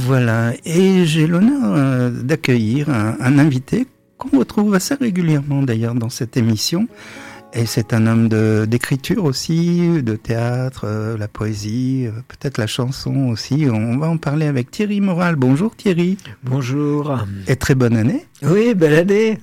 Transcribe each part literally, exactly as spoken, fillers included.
Voilà, et j'ai l'honneur euh, d'accueillir un, un invité qu'on retrouve assez régulièrement d'ailleurs dans cette émission. Et c'est un homme de, d'écriture aussi, de théâtre, euh, la poésie, euh, peut-être la chanson aussi. On va en parler avec Thierry Moral. Bonjour Thierry. Bonjour. Et très bonne année. Oui, belle année.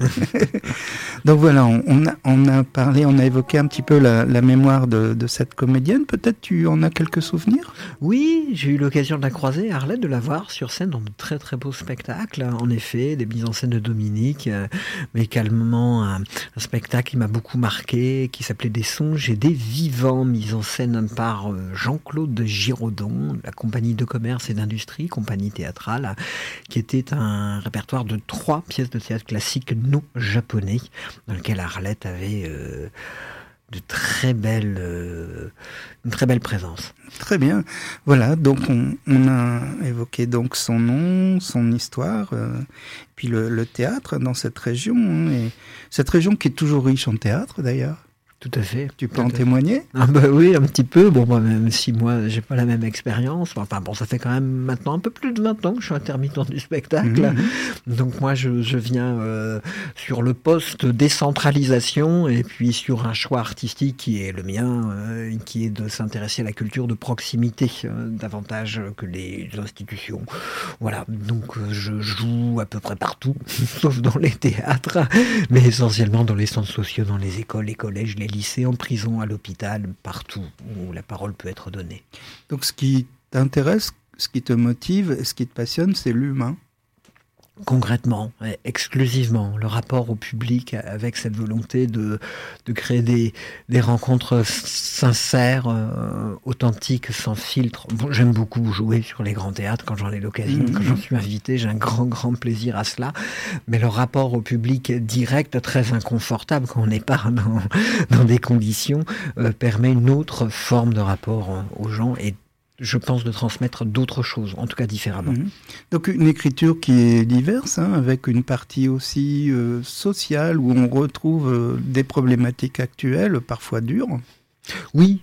Donc voilà, on, on, a, on a parlé, on a évoqué un petit peu la, la mémoire de, de cette comédienne. Peut-être tu en as quelques souvenirs ? Oui, j'ai eu l'occasion de la croiser, Arlette, de la voir sur scène dans de très très beaux spectacles. En effet, des mises en scène de Dominique, euh, mais également un, un spectacle qui m'a beaucoup marqué, qui s'appelait Des songes et des vivants, mise en scène par euh, Jean-Claude Giraudon, de la compagnie de commerce et d'industrie, compagnie théâtrale, qui était un répertoire de trois pièces de théâtre classique non japonais, dans lequel Arlette avait euh, de très belles, euh, une très belle présence. Très bien. Voilà, donc on, on a évoqué donc son nom, son histoire, euh, puis le, le théâtre dans cette région, hein, et cette région qui est toujours riche en théâtre d'ailleurs. Tout à fait. Tu peux en témoigner ? Ah bah oui, un petit peu. Bon, moi, même si moi, j'ai pas la même expérience. Enfin, bon, ça fait quand même maintenant un peu plus de vingt ans que je suis intermittent du spectacle. Mmh. Donc, moi, je, je viens euh, sur le poste décentralisation et puis sur un choix artistique qui est le mien, euh, qui est de s'intéresser à la culture de proximité euh, davantage que les institutions. Voilà. Donc, euh, je joue à peu près partout, sauf dans les théâtres, mais essentiellement dans les centres sociaux, dans les écoles, les collèges, les lycées, en prison, à l'hôpital, partout où la parole peut être donnée. Donc ce qui t'intéresse, ce qui te motive, ce qui te passionne, c'est l'humain. Concrètement, exclusivement, le rapport au public avec cette volonté de, de créer des, des rencontres sincères, euh, authentiques, sans filtre. Bon, j'aime beaucoup jouer sur les grands théâtres quand j'en ai l'occasion, mmh. quand j'en suis invité, j'ai un grand, grand plaisir à cela. Mais le rapport au public direct, très inconfortable quand on n'est pas dans, dans des conditions, euh, permet une autre forme de rapport aux gens et je pense de transmettre d'autres choses, en tout cas différemment. Mmh. Donc une écriture qui est diverse, hein, avec une partie aussi euh, sociale, où on retrouve euh, des problématiques actuelles, parfois dures. Oui,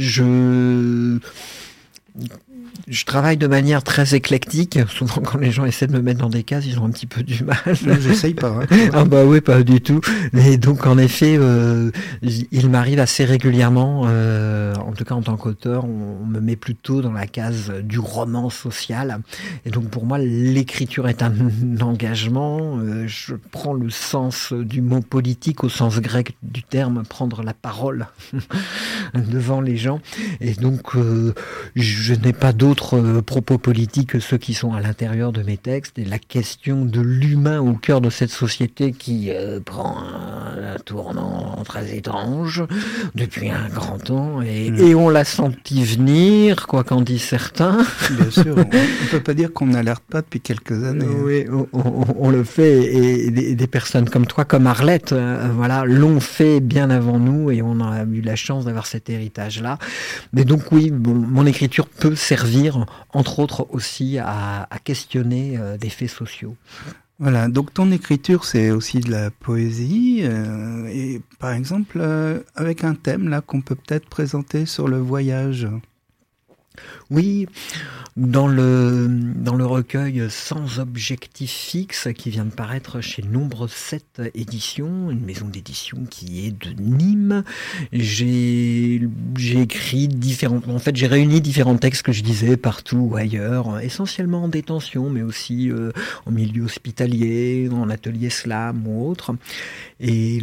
je... Je travaille de manière très éclectique. Souvent, quand les gens essaient de me mettre dans des cases, ils ont un petit peu du mal. Non, j'essaye pas. Hein, ah bah oui, pas du tout. Et donc, en effet, euh, il m'arrive assez régulièrement, euh, en tout cas en tant qu'auteur, on, on me met plutôt dans la case du roman social. Et donc, pour moi, l'écriture est un engagement. Euh, je prends le sens du mot politique au sens grec du terme, prendre la parole devant les gens. Et donc, euh, je n'ai pas d'autres propos politiques que ceux qui sont à l'intérieur de mes textes, et la question de l'humain au cœur de cette société qui euh, prend un, un tournant très étrange depuis un grand temps, et, mmh. et on l'a senti venir, quoi qu'en disent certains. Bien sûr, on ne peut pas dire qu'on n'alerte pas depuis quelques années. Oui, on, on, on le fait, et des, des personnes comme toi, comme Arlette, euh, voilà, l'ont fait bien avant nous, et on a eu la chance d'avoir cet héritage-là. Mais donc oui, bon, mon écriture peut servir entre autres aussi à, à questionner euh, des faits sociaux. Voilà, donc ton écriture c'est aussi de la poésie, euh, et par exemple euh, avec un thème là qu'on peut peut-être présenter sur le voyage. Oui, dans le, dans le recueil Sans objectif fixe, qui vient de paraître chez Nombre sept éditions, une maison d'édition qui est de Nîmes, j'ai, j'ai écrit différents, en fait j'ai réuni différents textes que je lisais partout ou ailleurs, essentiellement en détention, mais aussi euh, en milieu hospitalier, en atelier slam ou autre, et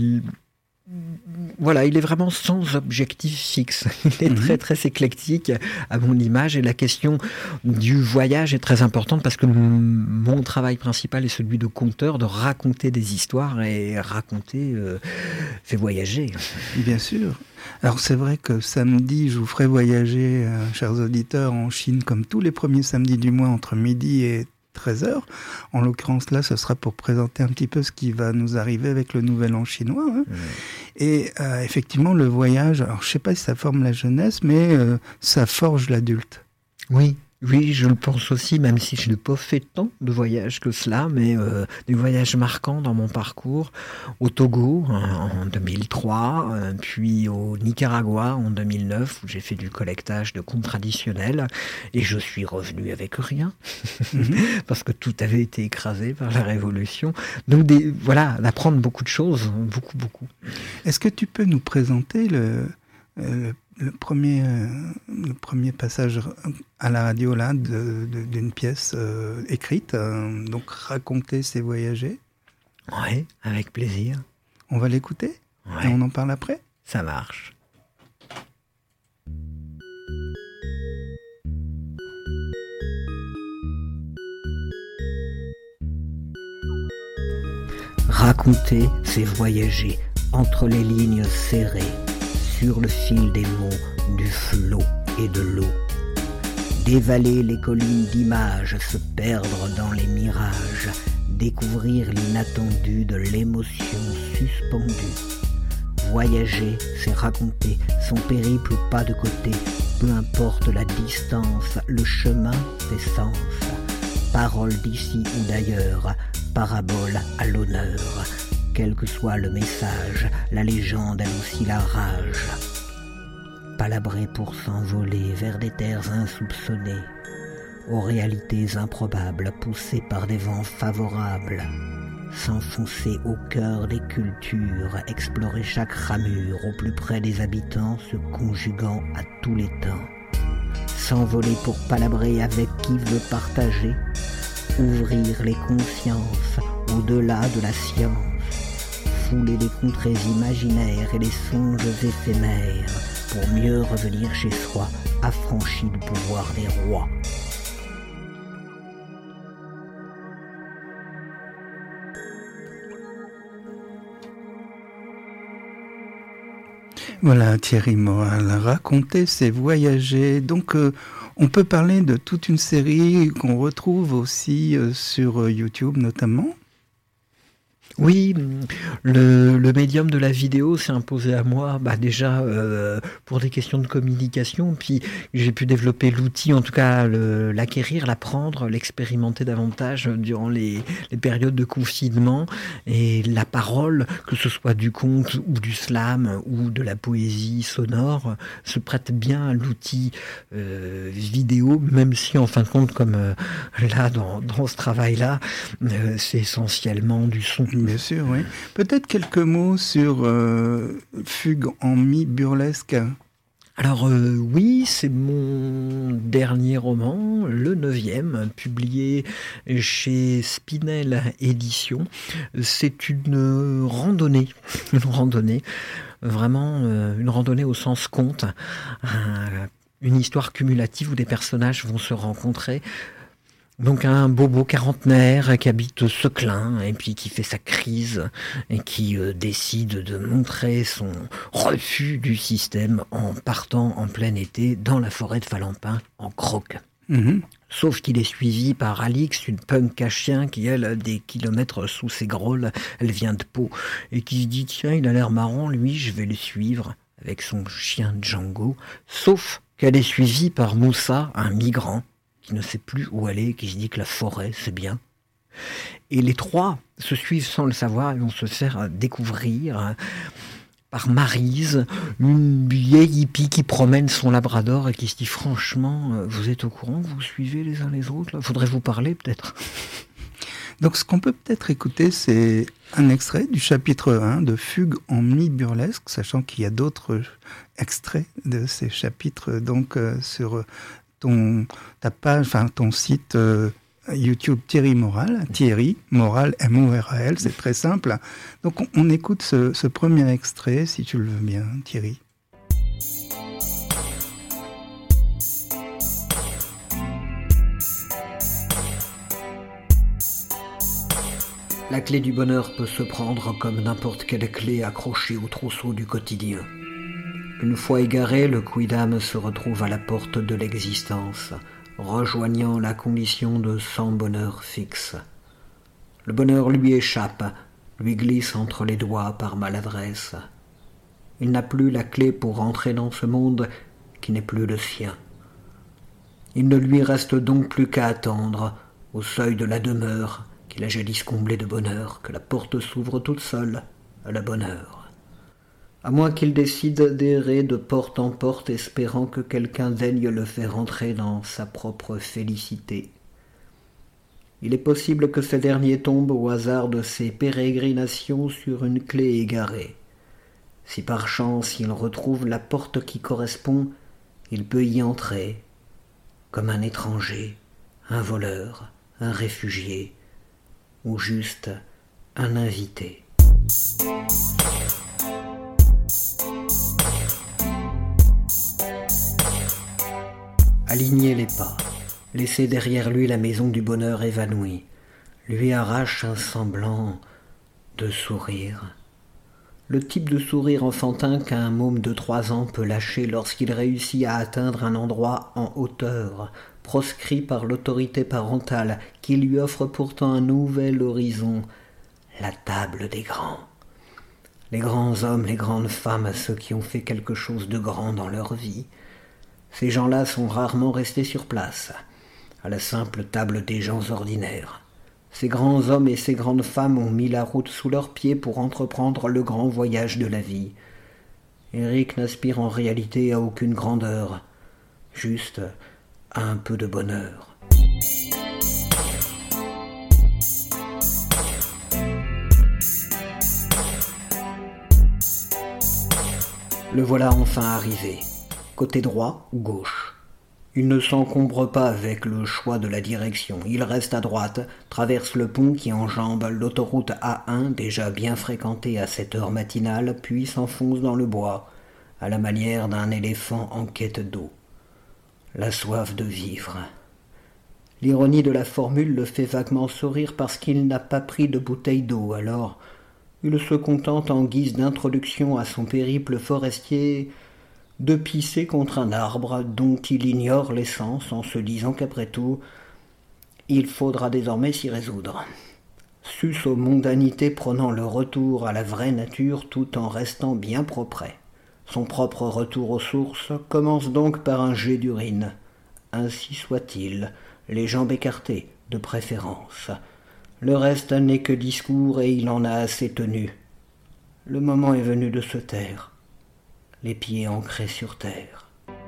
voilà, il est vraiment sans objectif fixe. Il est mmh. très très éclectique à mon image, et la question du voyage est très importante parce que mon travail principal est celui de conteur, de raconter des histoires, et raconter euh, fait voyager. Bien sûr. Alors c'est vrai que samedi, je vous ferai voyager, euh, chers auditeurs, en Chine comme tous les premiers samedis du mois entre midi et treize heures. En l'occurrence, là, ce sera pour présenter un petit peu ce qui va nous arriver avec le Nouvel An chinois. Hein. Mmh. Et euh, effectivement, le voyage, alors je ne sais pas si ça forme la jeunesse, mais euh, ça forge l'adulte. Oui, Oui, je le pense aussi, même si je n'ai pas fait tant de voyages que cela, mais euh, des voyages marquants dans mon parcours. Au Togo en, en deux mille trois, euh, puis au Nicaragua en deux mille neuf, où j'ai fait du collectage de comptes traditionnels, et je suis revenu avec rien, mm-hmm. parce que tout avait été écrasé par la Révolution. Donc des, voilà, d'apprendre beaucoup de choses, beaucoup, beaucoup. Est-ce que tu peux nous présenter le... le... Le premier, euh, le premier passage à la radio là de, de, d'une pièce euh, écrite, euh, donc raconter ses voyagers. Oui, avec plaisir. On va l'écouter ouais. Et on en parle après. Ça marche. Raconter, c'est voyager entre les lignes serrées. Sur le fil des mots, du flot et de l'eau. Dévaler les collines d'images, se perdre dans les mirages, découvrir l'inattendu de l'émotion suspendue. Voyager, c'est raconter son périple pas de côté, peu importe la distance, le chemin fait sens. Parole d'ici ou d'ailleurs, parabole à l'honneur. Quel que soit le message, la légende a aussi la rage. Palabrer pour s'envoler vers des terres insoupçonnées, aux réalités improbables poussées par des vents favorables. S'enfoncer au cœur des cultures, explorer chaque ramure au plus près des habitants, se conjuguant à tous les temps. S'envoler pour palabrer avec qui veut partager, ouvrir les consciences au-delà de la science. Fouler les contrées imaginaires et les songes éphémères pour mieux revenir chez soi, affranchi du pouvoir des rois. Voilà, Thierry Moral, raconter, c'est voyager. Donc, euh, on peut parler de toute une série qu'on retrouve aussi euh, sur YouTube notamment. Oui, le, le médium de la vidéo s'est imposé à moi bah déjà euh, pour des questions de communication, puis j'ai pu développer l'outil, en tout cas le, l'acquérir, l'apprendre, l'expérimenter davantage durant les, les périodes de confinement, et la parole, que ce soit du conte ou du slam ou de la poésie sonore, se prête bien à l'outil euh, vidéo, même si en fin de compte, comme euh, là dans, dans ce travail-là, euh, c'est essentiellement du son. Bien sûr, oui. Peut-être quelques mots sur euh, Fugue en mi-burlesque. Alors euh, oui, c'est mon dernier roman, le neuvième, publié chez Spinel Éditions. C'est une randonnée, une randonnée, vraiment euh, une randonnée au sens conte, euh, une histoire cumulative où des personnages vont se rencontrer. Donc un bobo quarantenaire qui habite Seclin et puis qui fait sa crise et qui euh, décide de montrer son refus du système en partant en plein été dans la forêt de Falampin en croque. Mmh. Sauf qu'il est suivi par Alix, une punk à chien qui, elle, a des kilomètres sous ses grolles, elle vient de Pau, et qui se dit « Tiens, il a l'air marrant, lui, je vais le suivre » avec son chien Django. Sauf qu'elle est suivie par Moussa, un migrant, qui ne sait plus où aller, qui se dit que la forêt, c'est bien. Et les trois se suivent sans le savoir et vont se faire découvrir par Maryse, une vieille hippie qui promène son labrador et qui se dit « Franchement, vous êtes au courant, vous suivez les uns les autres, là, faudrait vous parler peut-être ?» Donc ce qu'on peut peut-être écouter, c'est un extrait du chapitre un de Fugue en mi-burlesque, sachant qu'il y a d'autres extraits de ces chapitres donc euh, sur ton, ta page, enfin ton site euh, YouTube Thierry Moral, Thierry Moral, M O R A L, c'est très simple. Donc on, on écoute ce, ce premier extrait, si tu le veux bien, Thierry. La clé du bonheur peut se prendre comme n'importe quelle clé accrochée au trousseau du quotidien. Une fois égaré, le quidam se retrouve à la porte de l'existence, rejoignant la condition de sans bonheur fixe. Le bonheur lui échappe, lui glisse entre les doigts par maladresse. Il n'a plus la clé pour entrer dans ce monde qui n'est plus le sien. Il ne lui reste donc plus qu'à attendre, au seuil de la demeure, qu'il a jadis comblée de bonheur, que la porte s'ouvre toute seule à la bonne heure. À moins qu'il décide d'errer de porte en porte, espérant que quelqu'un daigne le faire entrer dans sa propre félicité. Il est possible que ce dernier tombe au hasard de ses pérégrinations sur une clé égarée. Si par chance il retrouve la porte qui correspond, il peut y entrer, comme un étranger, un voleur, un réfugié, ou juste un invité. Aligner les pas, laisser derrière lui la maison du bonheur évanoui, lui arrache un semblant de sourire. Le type de sourire enfantin qu'un môme de trois ans peut lâcher lorsqu'il réussit à atteindre un endroit en hauteur, proscrit par l'autorité parentale, qui lui offre pourtant un nouvel horizon, la table des grands. Les grands hommes, les grandes femmes, ceux qui ont fait quelque chose de grand dans leur vie. Ces gens-là sont rarement restés sur place, à la simple table des gens ordinaires. Ces grands hommes et ces grandes femmes ont mis la route sous leurs pieds pour entreprendre le grand voyage de la vie. Eric n'aspire en réalité à aucune grandeur, juste à un peu de bonheur. Le voilà enfin arrivé, côté droit ou gauche. Il ne s'encombre pas avec le choix de la direction. Il reste à droite, traverse le pont qui enjambe l'autoroute A un, déjà bien fréquentée à cette heure matinale, puis s'enfonce dans le bois, à la manière d'un éléphant en quête d'eau. La soif de vivre. L'ironie de la formule le fait vaguement sourire parce qu'il n'a pas pris de bouteille d'eau, alors il se contente en guise d'introduction à son périple forestier de pisser contre un arbre dont il ignore l'essence en se disant qu'après tout, il faudra désormais s'y résoudre. Sus aux mondanités prônant le retour à la vraie nature tout en restant bien propre. Son propre retour aux sources commence donc par un jet d'urine. Ainsi soit-il, les jambes écartées, de préférence. Le reste n'est que discours et il en a assez tenu. Le moment est venu de se taire. Les pieds ancrés sur terre.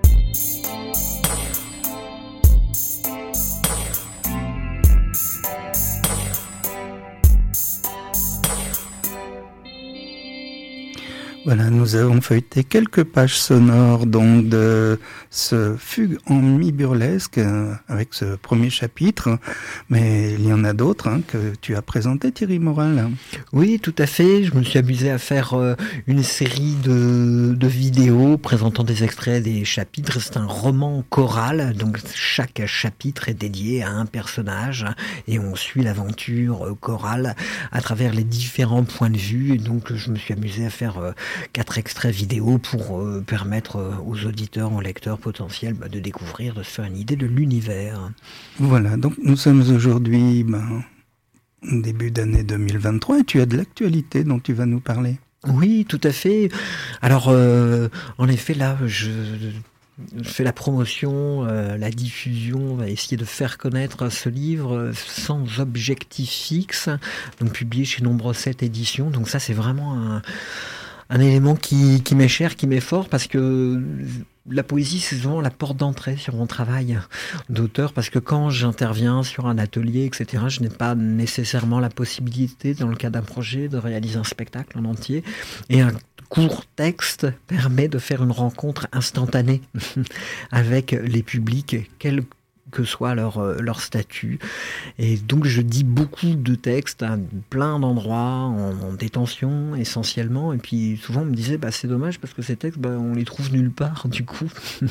Voilà, nous avons feuilleté quelques pages sonores donc de ce Fugue en mi-burlesque euh, avec ce premier chapitre, mais il y en a d'autres hein, que tu as présenté, Thierry Moral. Oui, tout à fait. Je me suis amusé à faire euh, une série de, de vidéos présentant des extraits des chapitres. C'est un roman choral, donc chaque chapitre est dédié à un personnage et on suit l'aventure chorale à travers les différents points de vue. Et donc je me suis amusé à faire euh, quatre extraits vidéo pour euh, permettre euh, aux auditeurs, aux lecteurs potentiels bah, de découvrir, de se faire une idée de l'univers. Voilà, donc nous sommes aujourd'hui ben, début d'année deux mille vingt-trois et tu as de l'actualité dont tu vas nous parler. Oui, tout à fait. Alors, euh, en effet, là, je... Je fais la promotion, euh, la diffusion, on va essayer de faire connaître ce livre euh, sans objectif fixe, donc publié chez Nombre sept éditions. Donc ça, c'est vraiment un, un élément qui, qui m'est cher, qui m'est fort, parce que la poésie, c'est souvent la porte d'entrée sur mon travail d'auteur, parce que quand j'interviens sur un atelier, et cetera, je n'ai pas nécessairement la possibilité, dans le cas d'un projet, de réaliser un spectacle en entier. Et un court texte permet de faire une rencontre instantanée avec les publics, quel que soit leur, leur statut. Et donc je dis beaucoup de textes à plein d'endroits, en, en détention essentiellement, et puis souvent on me disait bah, c'est dommage parce que ces textes bah, on les trouve nulle part du coup.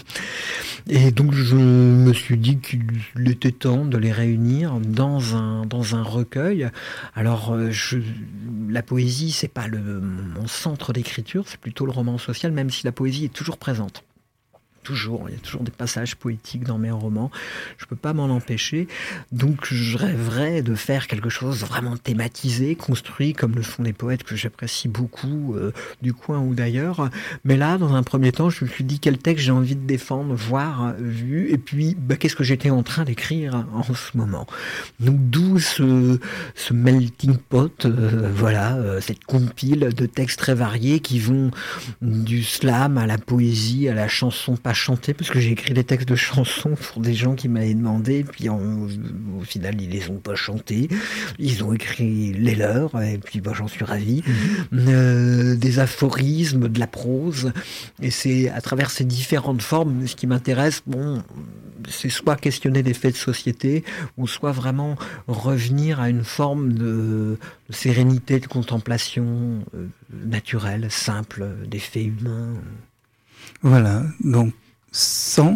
Et donc je me suis dit qu'il était temps de les réunir dans un, dans un recueil. Alors je, la poésie c'est pas le, mon centre d'écriture, c'est plutôt le roman social, même si la poésie est toujours présente. toujours. Il y a toujours des passages poétiques dans mes romans. Je ne peux pas m'en empêcher. Donc, je rêverais de faire quelque chose vraiment thématisé, construit, comme le font des poètes que j'apprécie beaucoup, euh, du coin ou d'ailleurs. Mais là, dans un premier temps, je me suis dit quel texte j'ai envie de défendre, voir, vu, et puis bah, qu'est-ce que j'étais en train d'écrire en ce moment. Donc, d'où ce, ce melting pot, euh, voilà, euh, cette compile de textes très variés qui vont du slam à la poésie, à la chanson pas chantée, parce que j'ai écrit des textes de chansons pour des gens qui m'avaient demandé, puis en, au final ils les ont pas chantés, ils ont écrit les leurs, et puis bah, j'en suis ravi. Mmh. Euh, des aphorismes, de la prose, et c'est à travers ces différentes formes, ce qui m'intéresse, bon, c'est soit questionner des faits de société, ou soit vraiment revenir à une forme de, de sérénité, de contemplation euh, naturelle, simple, des faits humains. Voilà, donc sans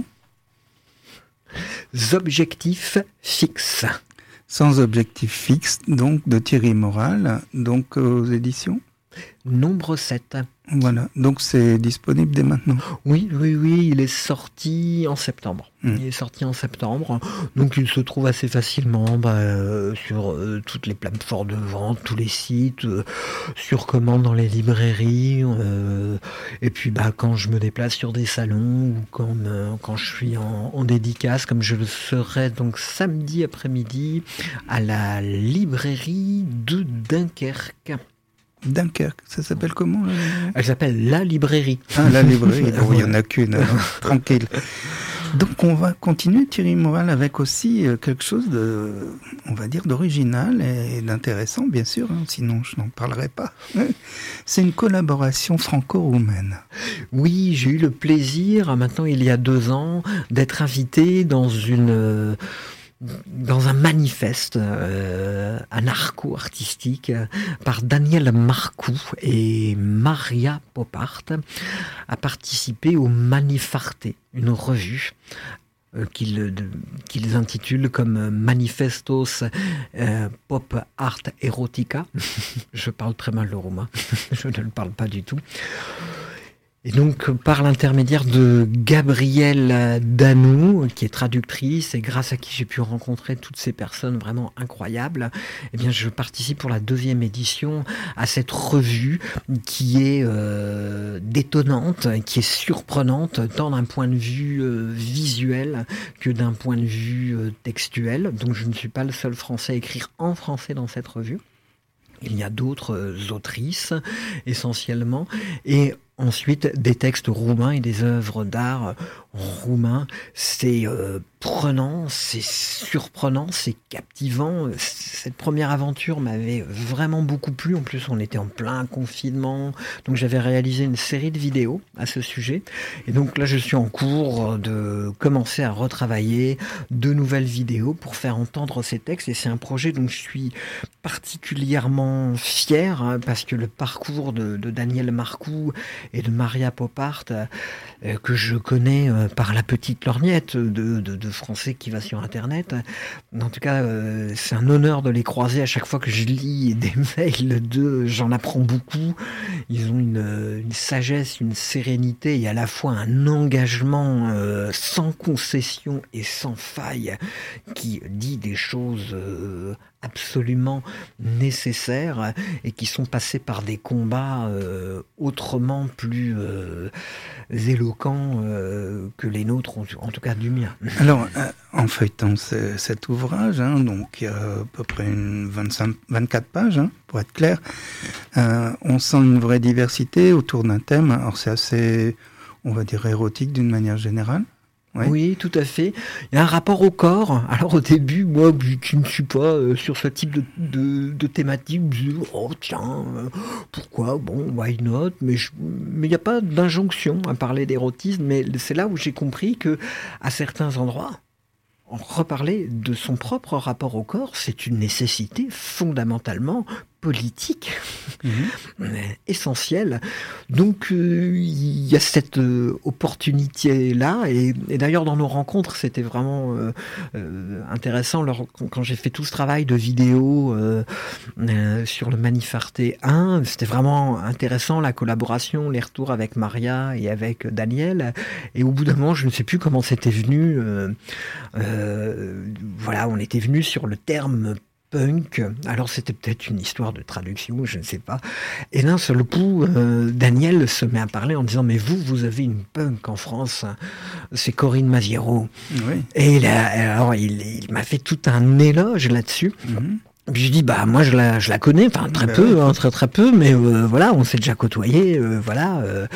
objectifs fixes. Sans objectif fixe, donc de Thierry Moral, donc aux éditions Nombre sept. Voilà, donc c'est disponible dès maintenant. Oui, oui, oui, il est sorti en septembre. Mmh. Il est sorti en septembre, donc il se trouve assez facilement bah, euh, sur euh, toutes les plateformes de vente, tous les sites, euh, sur commande dans les librairies, euh, et puis bah, quand je me déplace sur des salons, ou quand, euh, quand je suis en, en dédicace, comme je le serai donc samedi après-midi, à la librairie de Dunkerque. Dunkerque, ça s'appelle comment là? Elle s'appelle La Librairie. Ah, La Librairie, oh, il n'y en a qu'une, alors, tranquille. Donc on va continuer, Thierry Moral, avec aussi quelque chose de, on va dire, d'original et d'intéressant, bien sûr, hein, sinon je n'en parlerai pas. C'est une collaboration franco-roumaine. Oui, j'ai eu le plaisir, maintenant il y a deux ans, d'être invité dans une... dans un manifeste euh, anarcho-artistique euh, par Daniel Marcou et Maria Popart, a participé au Manifarte, une revue euh, qu'ils, de, qu'ils intitulent comme Manifestos euh, Pop Art Erotica. Je parle très mal le roumain, je ne le parle pas du tout. Et donc, par l'intermédiaire de Gabrielle Danou, qui est traductrice, et grâce à qui j'ai pu rencontrer toutes ces personnes vraiment incroyables, eh bien, je participe pour la deuxième édition à cette revue qui est euh, détonnante, qui est surprenante, tant d'un point de vue euh, visuel que d'un point de vue euh, textuel. Donc, je ne suis pas le seul Français à écrire en français dans cette revue. Il y a d'autres euh, autrices, essentiellement, et ensuite des textes roumains et des œuvres d'art roumains. C'est euh, prenant, c'est surprenant, c'est captivant. Cette première aventure m'avait vraiment beaucoup plu. En plus, on était en plein confinement, donc j'avais réalisé une série de vidéos à ce sujet. Et donc là, je suis en cours de commencer à retravailler de nouvelles vidéos pour faire entendre ces textes. Et c'est un projet dont je suis particulièrement fier, hein, parce que le parcours de, de Daniel Marcou et de Maria Popart, euh, que je connais euh, par la petite lorgnette de, de, de français qui va sur Internet. En tout cas, euh, c'est un honneur de les croiser à chaque fois que je lis des mails d'eux. J'en apprends beaucoup. Ils ont une, une sagesse, une sérénité et à la fois un engagement euh, sans concession et sans faille qui dit des choses euh, absolument nécessaires et qui sont passés par des combats euh, autrement plus euh, éloquents euh, que les nôtres, en tout cas du mien. Alors, euh, en feuilletant ce, cet ouvrage, hein, donc il y a à peu près une vingt-cinq, vingt-quatre pages, hein, pour être clair, euh, on sent une vraie diversité autour d'un thème. Alors c'est assez, on va dire, érotique d'une manière générale. Oui. oui, tout à fait. Il y a un rapport au corps. Alors au début, moi qui ne suis pas euh, sur ce type de, de, de thématique, je me dis, oh tiens, euh, pourquoi, bon, why not, mais je, mais il n'y a pas d'injonction à parler d'érotisme, mais c'est là où j'ai compris que à certains endroits, reparler de son propre rapport au corps, c'est une nécessité fondamentalement politique Mmh. essentielle. Donc euh, il y a cette euh, opportunité-là, et, et d'ailleurs dans nos rencontres, c'était vraiment euh, euh, intéressant lors, quand j'ai fait tout ce travail de vidéo euh, euh, sur le Manifarté un, c'était vraiment intéressant, la collaboration, les retours avec Maria et avec Daniel, et au bout d'un moment, je ne sais plus comment c'était venu, euh, euh, voilà, on était venu sur le terme punk. Alors c'était peut-être une histoire de traduction, je ne sais pas. Et d'un seul coup, euh, Daniel se met à parler en disant « Mais vous, vous avez une punk en France, c'est Corinne Maziero. » Oui. Et il, a, alors, il, il m'a fait tout un éloge là-dessus. Mmh. Puis je dis bah moi je la je la connais, enfin très Ben peu, ouais. hein, très très peu, mais euh, voilà, on s'est déjà côtoyé, euh, voilà. Euh,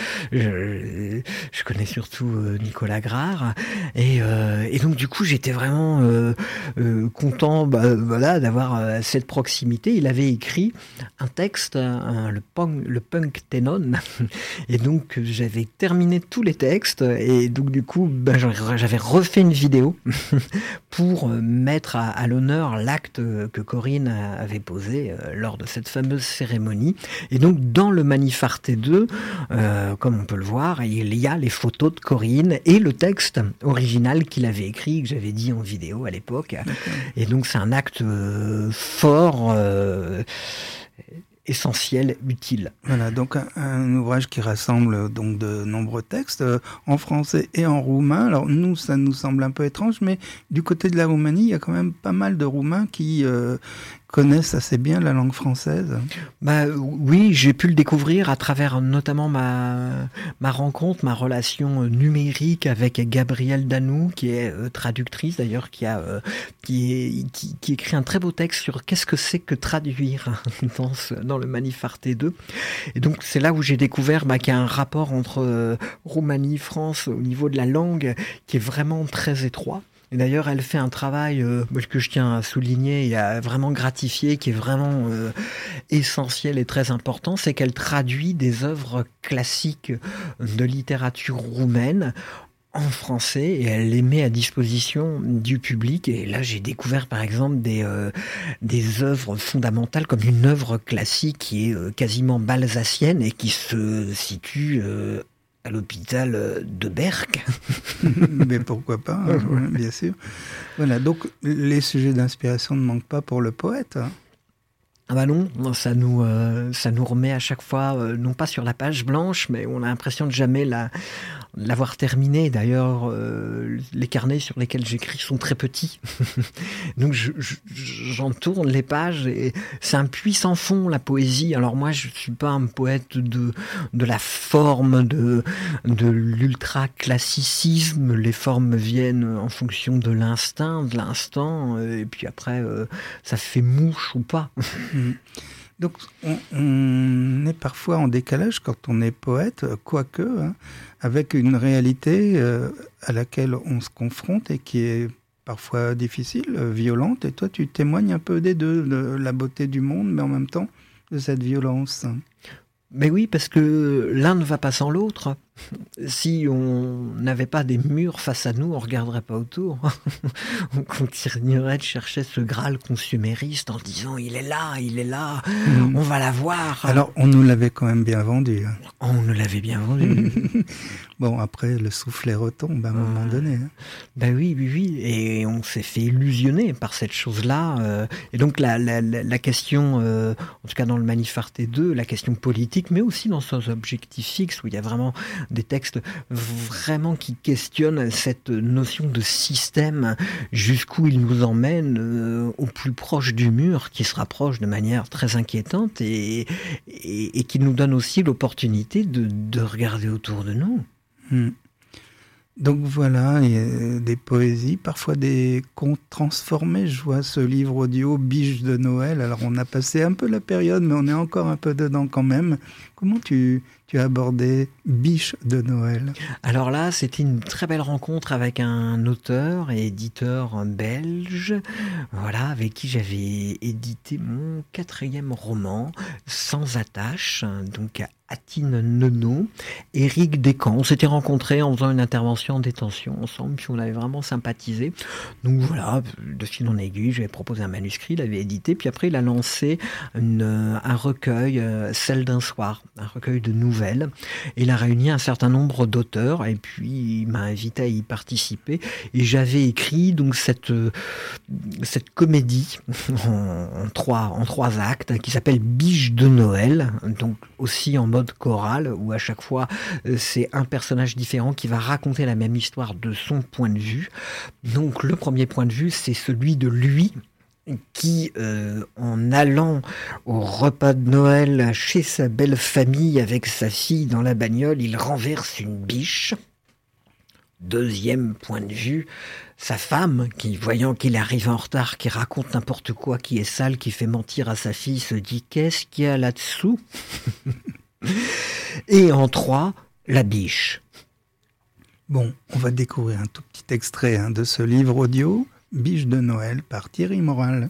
je, je connais surtout euh, Nicolas Grard, et euh, et donc du coup j'étais vraiment euh, euh, content, bah, voilà, d'avoir euh, cette proximité. Il avait écrit un texte, un, le punk, le punk Tenon, et donc j'avais terminé tous les textes, et donc du coup bah, j'avais refait une vidéo pour mettre à, à l'honneur l'acte que Corinne avait posé euh, lors de cette fameuse cérémonie. Et donc dans le Manifarté deux, euh, comme on peut le voir, il y a les photos de Corinne et le texte original qu'il avait écrit, que j'avais dit en vidéo à l'époque. Et donc c'est un acte euh, fort, euh, essentiel, utile. Voilà, donc un, un ouvrage qui rassemble donc de nombreux textes euh, en français et en roumain. Alors nous, ça nous semble un peu étrange, mais du côté de la Roumanie, il y a quand même pas mal de Roumains qui euh, connaissent assez bien la langue française. Bah oui, j'ai pu le découvrir à travers notamment ma ma rencontre, ma relation numérique avec Gabrielle Danou, qui est euh, traductrice d'ailleurs, qui a euh, qui est qui, qui écrit un très beau texte sur qu'est-ce que c'est que traduire dans ce, dans le Manifarté deux. Et donc c'est là où j'ai découvert bah, qu'il y a un rapport entre euh, Roumanie, France au niveau de la langue qui est vraiment très étroit. Et d'ailleurs, elle fait un travail euh, que je tiens à souligner et à vraiment gratifier, qui est vraiment euh, essentiel et très important, c'est qu'elle traduit des œuvres classiques de littérature roumaine en français, et elle les met à disposition du public. Et là, j'ai découvert par exemple des euh, des œuvres fondamentales, comme une œuvre classique qui est euh, quasiment balsacienne et qui se situe euh, à l'hôpital de Berck. Mais pourquoi pas, hein, bien sûr. Voilà, donc les sujets d'inspiration ne manquent pas pour le poète. Hein. Ah bah non, ça nous, euh, ça nous remet à chaque fois, euh, non pas sur la page blanche, mais on a l'impression de jamais la, l'avoir terminé. D'ailleurs, euh, les carnets sur lesquels j'écris sont très petits. Donc je, je, j'en tourne les pages, et c'est un puits sans fond, la poésie. Alors moi, je suis pas un poète de, de la forme, de, de l'ultra-classicisme. Les formes viennent en fonction de l'instinct, de l'instant, et puis après, euh, ça fait mouche ou pas. Donc on, on est parfois en décalage quand on est poète, quoique, hein, avec une réalité euh, à laquelle on se confronte et qui est parfois difficile, violente. Et toi, tu témoignes un peu des deux, de la beauté du monde, mais en même temps de cette violence. Mais oui, parce que l'un ne va pas sans l'autre. Si on n'avait pas des murs face à nous, on ne regarderait pas autour. On continuerait de chercher ce Graal consumériste en disant « il est là, il est là, mmh. on va l'avoir ». Alors, on nous l'avait quand même bien vendu. On nous l'avait bien vendu. Bon, après, le soufflet retombe à un moment euh, donné. Hein. Ben oui, oui, oui. Et on s'est fait illusionner par cette chose-là. Euh, et donc, la, la, la question, euh, en tout cas dans le Manifarté deux, la question politique, mais aussi dans son objectif fixe, où il y a vraiment des textes vraiment qui questionnent cette notion de système, jusqu'où il nous emmène euh, au plus proche du mur, qui se rapproche de manière très inquiétante, et, et, et qui nous donne aussi l'opportunité de, de regarder autour de nous. Hmm. Donc voilà, il y a des poésies, parfois des contes transformés. Je vois ce livre audio Biche de Noël. Alors on a passé un peu la période, mais on est encore un peu dedans quand même. Comment tu, tu as abordé Biche de Noël. Alors là, c'était une très belle rencontre avec un auteur et éditeur belge, voilà, avec qui j'avais édité mon quatrième roman, Sans attache, donc Attine Nono, Éric Descamps. On s'était rencontrés en faisant une intervention en détention ensemble, puis on avait vraiment sympathisé. Donc voilà, de fil en aiguille, j'avais proposé un manuscrit, il avait édité, puis après il a lancé une, un recueil, euh, Celle d'un soir, un recueil de nouvelles. Et il a réuni un certain nombre d'auteurs, et puis il m'a invité à y participer. Et j'avais écrit donc cette, cette comédie en, en, trois, en trois actes, qui s'appelle Biche de Noël, donc aussi en mode chorale, où à chaque fois c'est un personnage différent qui va raconter la même histoire de son point de vue. Donc le premier point de vue, c'est celui de lui qui, euh, en allant au repas de Noël chez sa belle famille avec sa fille dans la bagnole, il renverse une biche. Deuxième point de vue, sa femme, qui, voyant qu'il arrive en retard, qui raconte n'importe quoi, qui est sale, qui fait mentir à sa fille, se dit « Qu'est-ce qu'il y a là-dessous ?» Et en trois, la biche. Bon, on va découvrir un tout petit extrait hein, de ce livre audio, Biche de Noël, par Thierry Moral.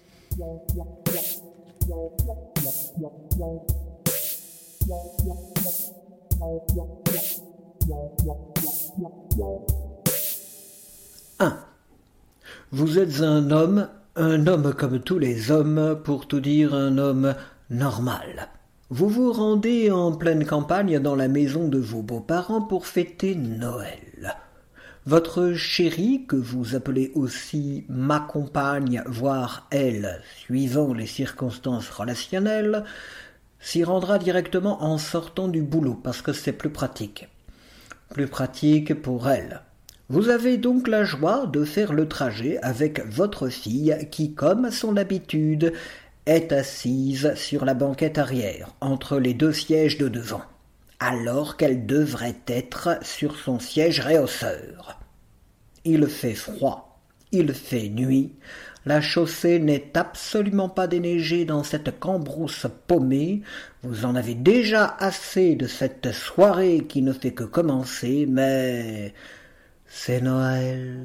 un. Vous êtes un homme, un homme comme tous les hommes, pour tout dire un homme normal. Vous vous rendez en pleine campagne dans la maison de vos beaux-parents pour fêter Noël. Votre chérie, que vous appelez aussi ma compagne, voire elle, suivant les circonstances relationnelles, s'y rendra directement en sortant du boulot, parce que c'est plus pratique. Plus pratique pour elle. Vous avez donc la joie de faire le trajet avec votre fille qui, comme à son habitude, est assise sur la banquette arrière, entre les deux sièges de devant, alors qu'elle devrait être sur son siège réhausseur. Il fait froid, il fait nuit, la chaussée n'est absolument pas déneigée dans cette cambrousse paumée, vous en avez déjà assez de cette soirée qui ne fait que commencer, mais c'est Noël.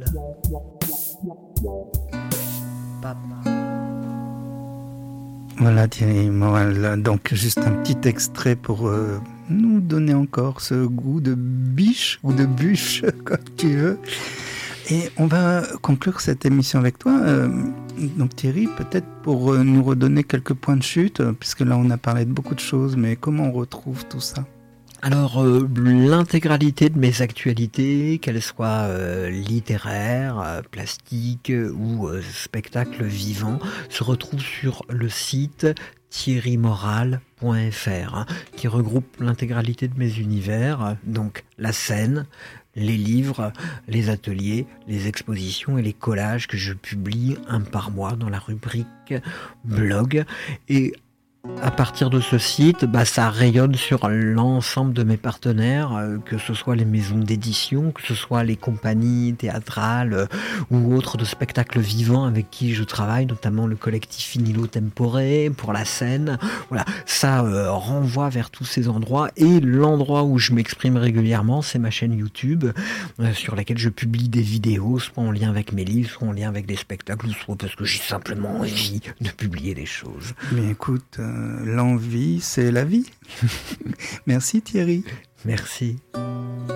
Papa. Voilà Thierry Moral, donc juste un petit extrait pour euh, nous donner encore ce goût de biche ou de bûche, comme tu veux. Et on va conclure cette émission avec toi. Euh, donc Thierry, peut-être pour euh, nous redonner quelques points de chute, puisque là on a parlé de beaucoup de choses, mais comment on retrouve tout ça ? Alors, euh, l'intégralité de mes actualités, qu'elles soient euh, littéraires, euh, plastiques ou euh, spectacles vivants, se retrouvent sur le site thierry moral point f r, hein, qui regroupe l'intégralité de mes univers, donc la scène, les livres, les ateliers, les expositions et les collages que je publie un par mois dans la rubrique blog. Et à partir de ce site, bah, ça rayonne sur l'ensemble de mes partenaires, euh, que ce soit les maisons d'édition, que ce soit les compagnies théâtrales euh, ou autres de spectacles vivants avec qui je travaille, notamment le collectif Finilo Tempore pour la scène. Voilà, ça euh, renvoie vers tous ces endroits. Et l'endroit où je m'exprime régulièrement, c'est ma chaîne YouTube, euh, sur laquelle je publie des vidéos, soit en lien avec mes livres, soit en lien avec des spectacles, soit parce que j'ai simplement envie de publier des choses. Mais écoute... Euh... L'envie, c'est la vie. Merci Thierry. Merci.